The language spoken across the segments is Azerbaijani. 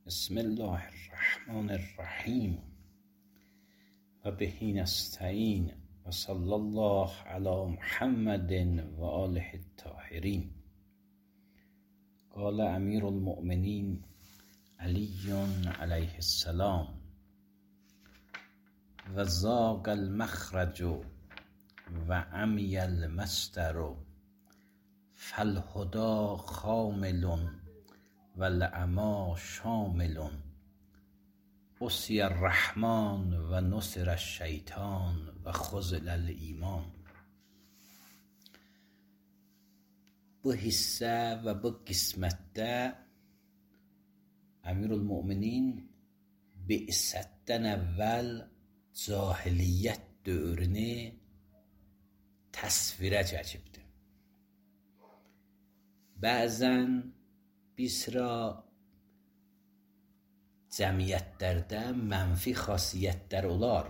بسم الله الرحمن الرحیم و به نستعین و صلی الله علی محمد و آله الطاهرین. قال امیر المؤمنین علی علیه السلام: و ضاق المخرج و عمی المصدر فالهدی خامل و العمی شامل. عصی الرحمن و نصر الشیطان و خذل الایمان. Bu hissə və bu qismətdə Əmirülmüminin bi'sətdən əvvəl cahiliyyət dövrünü təsvirə çəkibdir. Bəzən bir sıra cəmiyyətlərdə mənfi xasiyyətlər olar,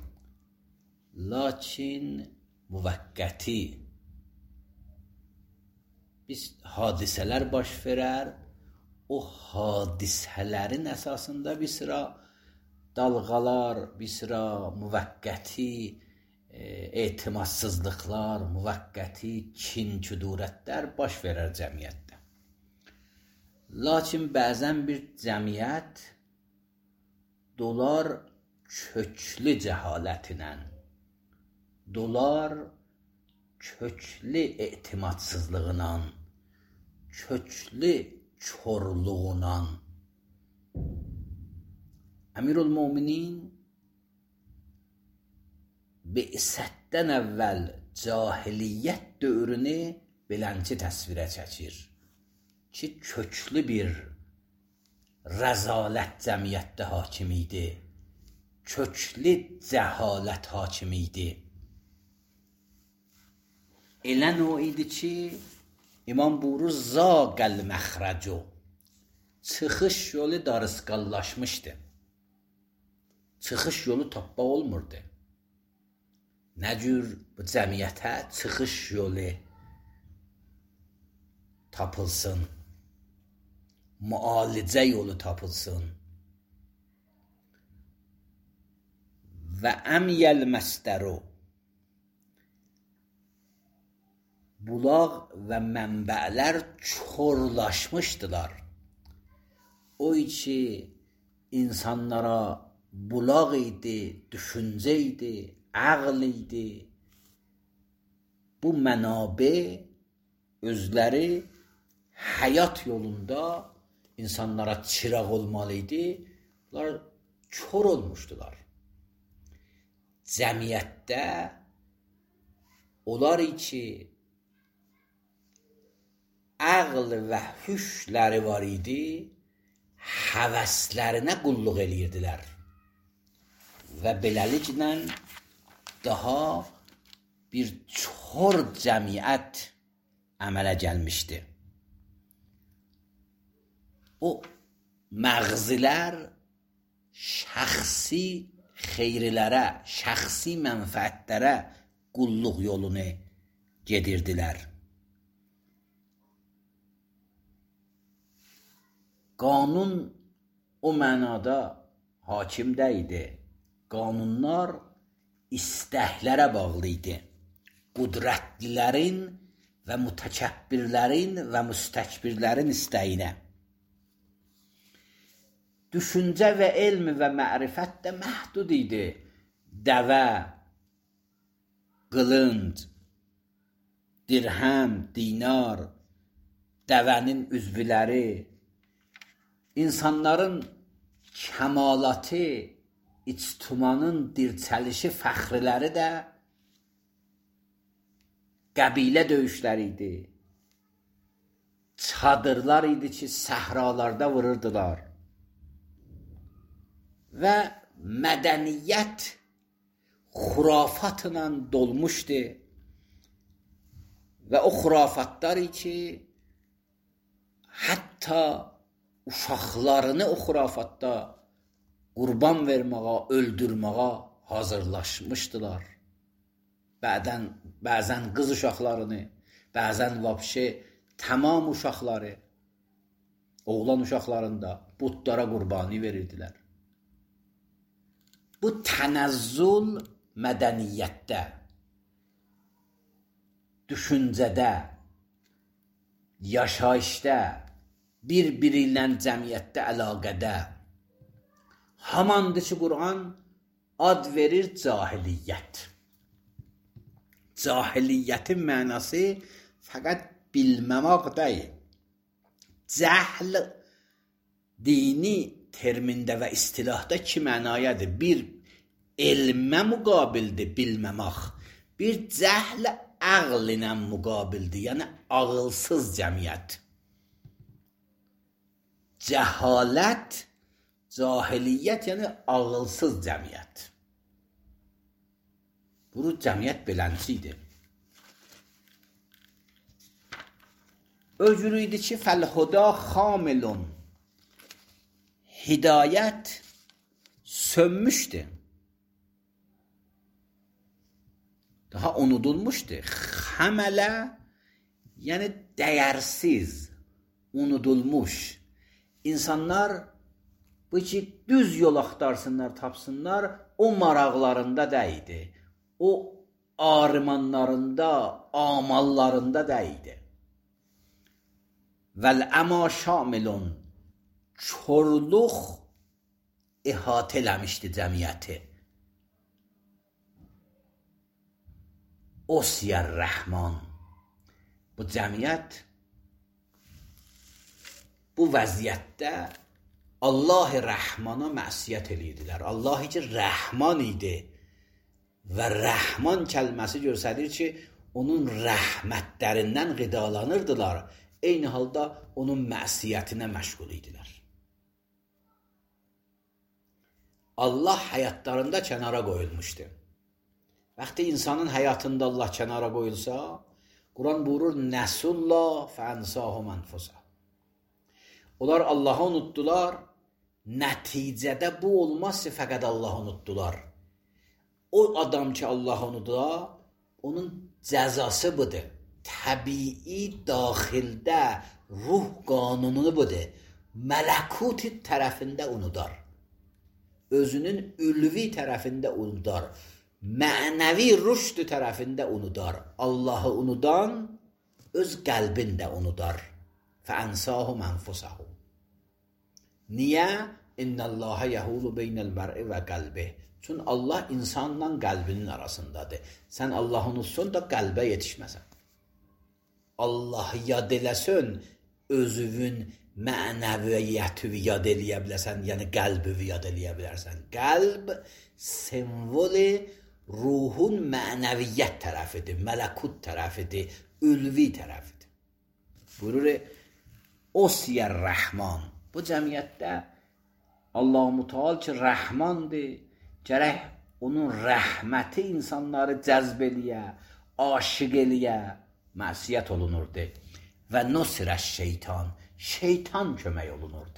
lakin müvəqqəti hadisələr baş verər. O hadisələrin əsasında bir sıra dalğalar, bir sıra müvəqqəti etimadsızlıqlar, müvəqqəti kin-küdurətlər baş verər cəmiyyətdə. Lakin bəzən bir cəmiyyət dolar köklü cəhalətinə, dolar köklü etimadsızlığına, köklü körlüğünə Əmirülmüminin bi'sətdən əvvəl cahiliyyət dövrünü belənci təsvirə çəkir ki, köklü bir rəzalət cəmiyyətdə hakim idi, köklü cəhalət hakim idi. Elə o idi ki, İmam buyurur, zaqəl məxrəcu, çıxış yolu darısqallaşmışdı. Çıxış yolu tapmaq olmurdu. Nə cür bu cəmiyyətə çıxış yolu tapılsın, müalicə yolu tapılsın. Və əmyəl məsdəru, bulaq və mənbələr çorlaşmışdılar. O ki, insanlara bulaq idi, düşüncə idi, ağl idi. Bu mənabə özləri həyat yolunda insanlara çıraq olmalı idi. Bunlar kör olmuşdular. Cəmiyyətdə onlar ki, ağl və hüşləri var idi, həvəslərinə qulluq edirdilər. Və beləliklə daha bir çor cəmiyyət əmələ gəlmişdi. O məğzilər şəxsi xeyrilərə, şəxsi mənfəətlərə qulluq yolunu gedirdilər. Qanun o mənada hakim deyildi. Qanunlar istəklərə bağlı idi. Qudrətlilərin və mütəkəbbirlərin və müstəkbirlərin istəyinə. Düşüncə və elm və mərifət də məhdud idi. Dəvə, qılınc, dirhəm, dinar, dəvənin üzvləri, İnsanların kəmalatı, ictimanın dirçəlişi, fəxriləri də qəbilə döyüşləri idi. Çadırlar idi ki, səhralarda vururdular. Və mədəniyyət xurafatla dolmuşdu. Və o xurafatlar ki, hətta uşaqlarını o xurafatda qurban verməyə, öldürməyə hazırlaşmışdılar. Bəzən qız uşaqlarını, bəzən vəbşə tamam uşaqları oğlan uşaqlarında butlara qurbani verirdilər. Bu tənəzzül mədəniyyətdə, düşüncədə, yaşayışda, bir-biri ilə cəmiyyətdə əlaqədə hamandır ki, Quran ad verir cahiliyyət. Cahiliyyətin mənası fəqət bilməmək deyil. Cəhl dini termində və istilahda iki mənayədir. Bir, elmə müqabildir bilməmək. Bir, cəhl əql ilə müqabildir, yəni ağılsız cəmiyyət. Cəhalət, cahiliyyət, yəni ağılsız cəmiyyət. Bu cəmiyyət belənçidir. Öcürü idi ki, fəlhuda xamilun. Hidayət sönmüşdür. Daha unudulmuşdur. Xəmələ, yəni dəyərsiz, unudulmuş. İnsanlar bu ki, düz yol axtarsınlar, tapsınlar, o maraqlarında dəydi. O arımanlarında, amallarında dəydi. Vəl-əma şamilun. Çorluq əhatə eləmişdi cəmiyyəti. Osiyər Rəhman. Bu cəmiyyət bu vəziyyətdə Allah-ı Rəhmana məsiyət edirdilər. Allah-ı ki, Rəhman idi. Və Rəhman kəlməsi göstərir ki, onun rəhmətlərindən qidalanırdılar. Eyni halda onun məsiyətinə məşğul idilər. Allah həyatlarında kənara qoyulmuşdur. Vaxtı insanın həyatında Allah kənara qoyulsa, Quran buyurur, Nəsullah fənsahum ənfusah. Onlar Allahı unutdular, nəticədə bu olmazsa fəqət Allahı unutdular. O adam ki Allahı unutdular, onun cəzası budur. Təbii daxildə ruh qanununu budur. Mələkut tərəfində unudar. Özünün ülvi tərəfində unudar. Mənəvi rüşd tərəfində unudar. Allahı unudan öz qəlbində unudar. Fəənsahum ənfusahum. Niyə? İnnəlləhə yəhulu beynəl mər'i və qəlbi. Çünki Allah insanla qəlbinin arasındadır. Sən Allahı unutsun da qəlbə yetişməsən. Allahı yad eləsən, özünün mənəviyyəti yad eləyə bilərsən, yəni qəlbi yad eləyə bilərsən. Qəlb simvoli ruhun mənəviyyət tərəfidir, mələkut tərəfidir, ülvi tərəfidir. Buyurur, Osiyər Rəhman. Bu cəmiyyətdə Allah-u Müteal ki, Rəhmandır, gərək onun rəhməti insanları cəzb eləyə, aşiq eləyə, məsiyət olunurdu. Və nusrə şeytan, şeytan kömək olunurdu.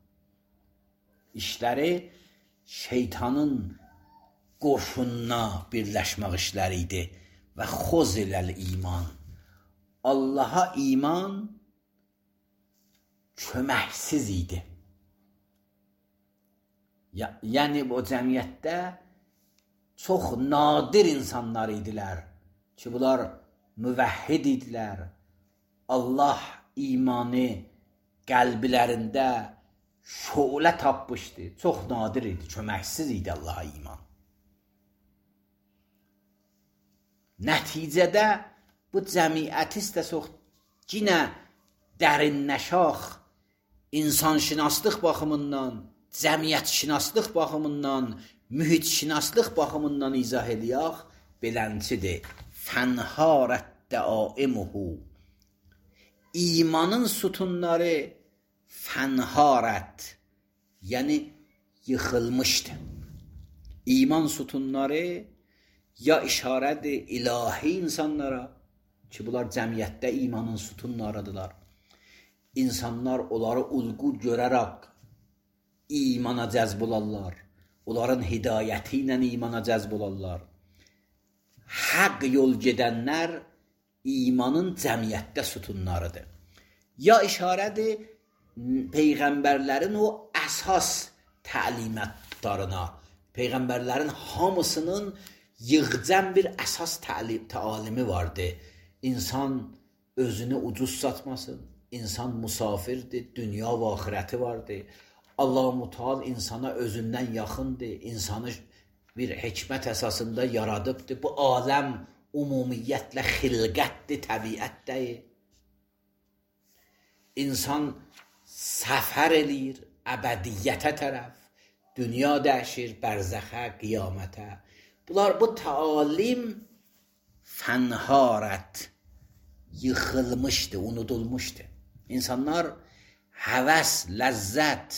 İşləri şeytanın qoşununa birləşmək işləri idi. Və xoz eləl iman. Allaha iman köməksiz idi. Yəni bu cəmiyyətdə çox nadir insanlar idilər ki, bunlar müvəhhid idilər. Allah imanı qəlblərində şölə tapmışdı. Çox nadir idi, köməksiz idi Allaha iman. Nəticədə bu cəmiyyəti istəsək yenə dərinləşək, insanşünaslıq baxımından, cəmiyyətşünaslıq baxımından, mühitşünaslıq baxımından izah eləyək, belənçidir. Fənharət dəaimuhu. İmanın sütunları fənharət, yəni yıxılmışdır. İman sütunları ya işarədir ilahi insanlara ki, bunlar cəmiyyətdə imanın sütunlarıdırlar. İnsanlar onları ulğu görərək imana cəzb olarlar. Onların hidayəti ilə imana cəzb olarlar. Haqq yol gedənlər imanın cəmiyyətdə sütunlarıdır. Ya işarədir peyğəmbərlərin o əsas təlimatlarına, peyğəmbərlərin hamısının yığcam bir əsas təalimi vardı. İnsan özünü ucuz satmasın, insan musafirdir, dünya və axirəti vardır. Allah-u Müteal insana özündən yaxındır, insanı bir hikmət əsasında yaradıbdır. Bu aləm ümumiyyətlə xilqətdir, təbiətdir. İnsan səfər eləyir əbədiyyətə tərəf, dünya dəyişir, bərzəxə, qiyamətə. Bunlar, bu təalim fənharət yıxılmışdı, unudulmuşdu. İnsanlar həvəs, ləzzət,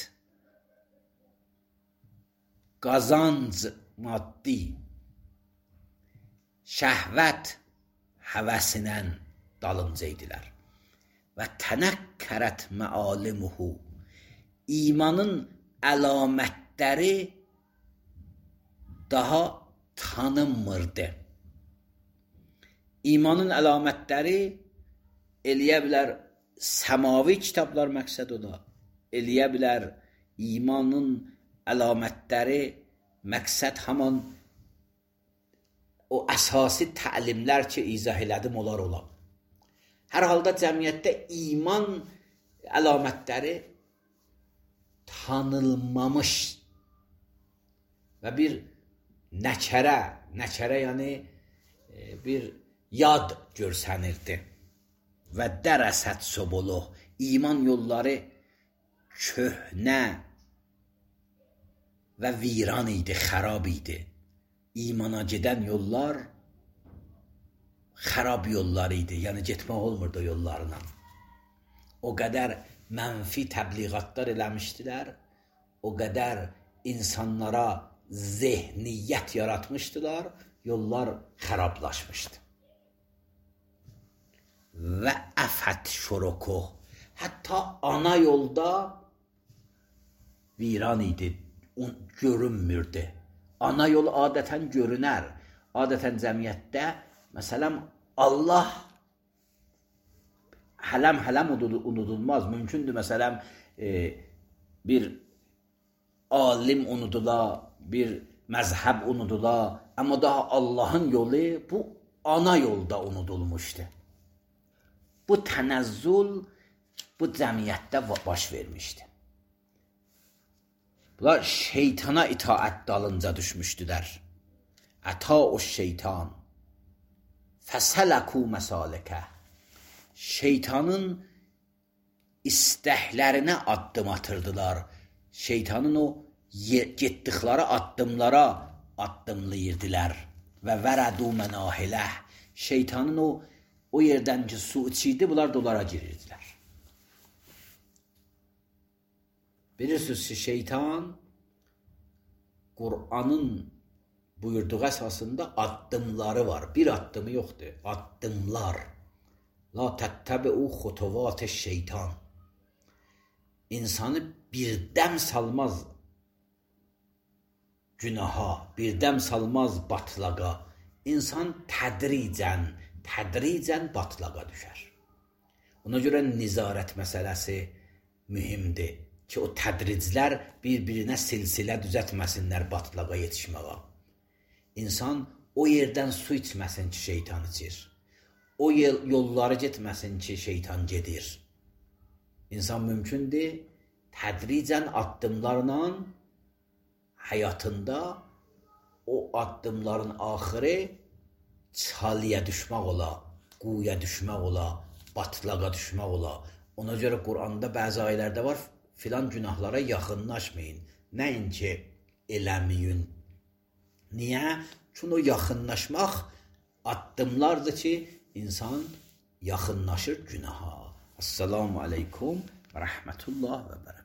qazanc, maddi, şəhvət həvəsindən dalınca idilər. Və tənəkkərət məalimuhu, imanın əlamətləri daha tanınmırdı. İmanın əlamətləri eləyə bilər səmavi kitablar məqsəd ola, eləyə bilər imanın əlamətləri məqsəd haman o əsasi təlimlər ki, izah elədim onlar ola. Hər halda cəmiyyətdə iman əlamətləri tanınmamış və bir nəkərə yəni bir yad görsənirdi. Və dərəsət sobuluq, iman yolları köhnə və viran idi, xarab idi. İmana gedən yollar xarab yollar idi, yəni getmək olmurdu o yollarla. O qədər mənfi təbliğatlar eləmişdilər, o qədər insanlara zehniyyət yaratmışdılar, yollar xarablaşmışdı. Və əfət şurukuh, hətta ana yolda viran idi, görünmürdü. Ana yol adətən görünər. Adətən cəmiyyətdə, məsələn, Allah hələm unudulmaz. Mümkündür, məsələn, bir alim unudula, bir məzhəb unudula, amma daha Allahın yolu bu ana yolda unudulmuşdu. Bu tənəzzül bu cəmiyyətdə baş vermişdi. Bunlar şeytana itaət dalınca düşmüşdülər. Ətau şeytan fəsələku məsalikə, şeytanın istəklərinə addım atırdılar. Şeytanın o getdikləri addımlara addımlayırdılar. Və vərədu mənahiləh, şeytanın o yerdən ki su içiydi, bunlar da onlara girirdilər. Bilirsiniz ki, şeytan Qur'anın buyurduğu əsasında addımları var. Bir addımı yoxdur, addımlar. La təttəbi'u xutuvat şeytan. İnsanı birdəm salmaz günaha, birdəm salmaz batlağa. İnsan tədricən batlağa düşər. Ona görə nizarət məsələsi mühimdir ki, o tədriclər bir-birinə silsilə düzətməsinlər batlağa yetişməyə. İnsan o yerdən su içməsin ki, şeytan içir. O yolları getməsin ki, şeytan gedir. İnsan mümkündür, tədricən addımlarla həyatında o addımların axırı çalıya düşmək ola, quyuya düşmək ola, batlağa düşmək ola. Ona görə Qur'anda bəzi ayələrdə var, filan günahlara yaxınlaşmayın. Nəinki eləməyin. Niyə? Çünki o yaxınlaşmaq addımlardır ki, insan yaxınlaşır günaha. Assalamu aleykum və rəhmətullah və bərəkətuhu.